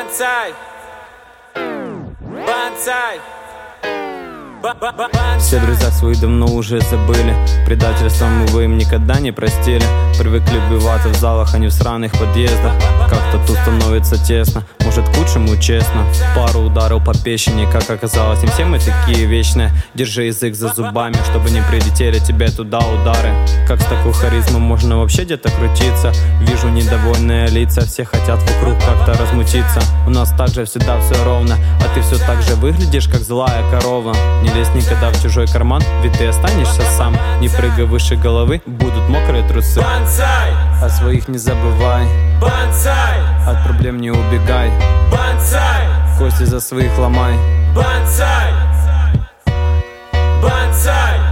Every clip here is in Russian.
Бонсай. Бонсай. Все друзья свои давно уже забыли. Предательство вы им никогда не простили. Привыкли убиваться в залах, а не в сраных подъездах. Как-то тут становится тесно, может к лучшему честно. Пару ударов по печени, как оказалось, не все мы такие вечные. Держи язык за зубами, чтобы не прилетели тебе туда удары. Как с такой харизмой можно вообще где-то крутиться? Вижу недовольные лица, все хотят вокруг как-то размутиться. У нас также всегда все ровно, а ты все так же выглядишь, как злая корова. Не лезь никогда в чужой карман, ведь ты останешься сам. Не прыгай выше головы, будут мокрые трусы. Бонсай. О своих не забывай. Бонсай. От проблем не убегай. Бонсай. Кости за своих ломай. Бонсай. Бонсай.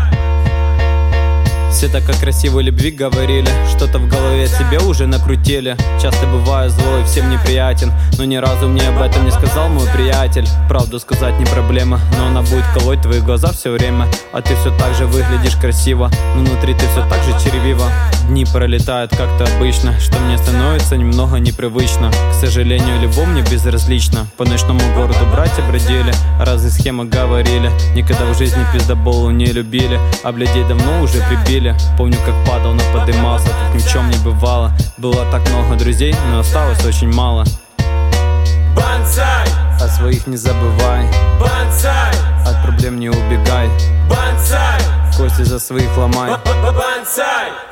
Все так о красивой любви говорили, что-то в голове себе уже накрутили. Часто бываю злой, всем неприятен, но ни разу мне об этом не сказал мой приятель. Правду сказать не проблема, но она будет колоть твои глаза все время. А ты все так же выглядишь красиво, но внутри ты все так же червиво. Дни пролетают как-то обычно, что мне становится немного непривычно. К сожалению, любовь мне безразлична. По ночному городу братья бродили, разные схемы говорили. Никогда в жизни пиздоболу не любили, а блядей давно уже прибили. Помню, как падал, но подымался, как ни в чем не бывало. Было так много друзей, но осталось очень мало. Бонсай. О своих не забывай. Бонсай. От проблем не убегай. Бонсай. Кости за своих ломай. Бонсай.